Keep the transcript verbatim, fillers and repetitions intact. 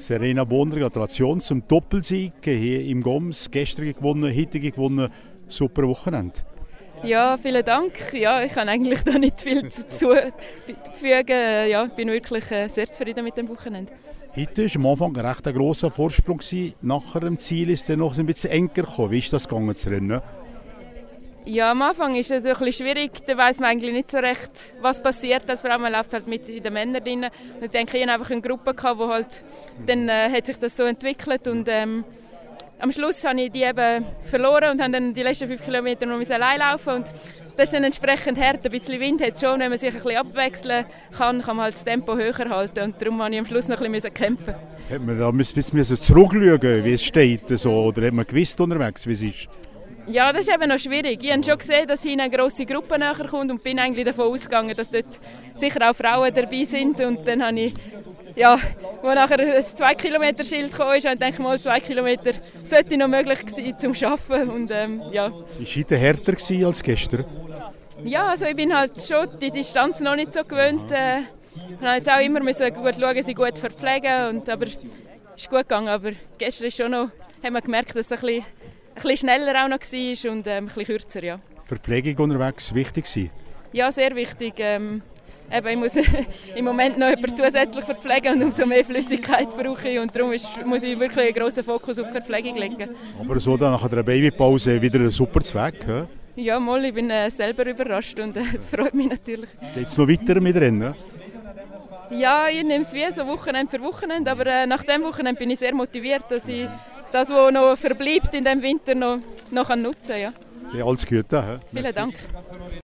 Serena Bonner, Gratulation zum Doppelsieg hier im Goms. Gestern gewonnen, heute gewonnen. Super Wochenende. Ja, vielen Dank. Ja, ich kann eigentlich da nicht viel zufügen. Ja, ich bin wirklich sehr zufrieden mit dem Wochenende. Heute war am Anfang ein recht grosser Vorsprung. Nachher dem Ziel ist es noch ein bisschen enger gekommen. Wie ist das gegangen zu rennen? Ja, am Anfang ist es ein bisschen schwierig. Da weiss man eigentlich nicht so recht, was passiert. Das vor allem man läuft halt mit in den Männern drin. Ich denke, ich hatte einfach eine Gruppe gehabt, wo halt dann äh, hat sich das so entwickelt und ähm, am Schluss habe ich die eben verloren und habe dann die letzten fünf Kilometer noch allein laufen und das ist dann entsprechend hart. Ein bisschen Wind hat es schon, wenn man sich ein bisschen abwechseln kann, kann man halt das Tempo höher halten und darum musste ich am Schluss noch ein bisschen kämpfen. Hat man da ein bisschen zurückschauen, wie es steht, so, oder hat man gewusst unterwegs, wie es ist? Ja, das ist eben noch schwierig. Ich habe schon gesehen, dass hier eine grosse Gruppe näher kommt und bin eigentlich davon ausgegangen, dass dort sicher auch Frauen dabei sind. Und dann habe ich, ja, als nachher das zwei Kilometer Schild kam, habe ich gedacht, mal zwei Kilometer sollte noch möglich sein zum Arbeiten. Und, ähm, ja. War heute härter als gestern? Ja, also ich bin halt schon die Distanz noch nicht so gewöhnt. Äh, ich musste jetzt auch immer müssen gut schauen, sie gut verpflegen. Und, aber es ist gut gegangen. Aber gestern ist schon noch, hat man gemerkt, dass es ein bisschen ein bisschen schneller auch noch war und ähm, ein bisschen kürzer, ja. Verpflegung unterwegs wichtig sein? Ja, sehr wichtig. Ähm, eben, ich muss im Moment noch jemanden zusätzlich verpflegen und umso mehr Flüssigkeit brauche ich und darum ist, muss ich wirklich einen grossen Fokus auf die Verpflegung legen. Aber so dann nach der Babypause wieder ein super Zweck, he? Ja, mal, ich bin äh, selber überrascht und es äh, freut mich natürlich. Geht es noch weiter mit Rennen? Ja, ich nehme es wie so Wochenende für Wochenende, aber äh, nach dem Wochenende bin ich sehr motiviert, dass ich das, was noch verbleibt in diesem Winter, noch, noch nutzen kann. Ja. Ja, alles Gute. He? Vielen Dank.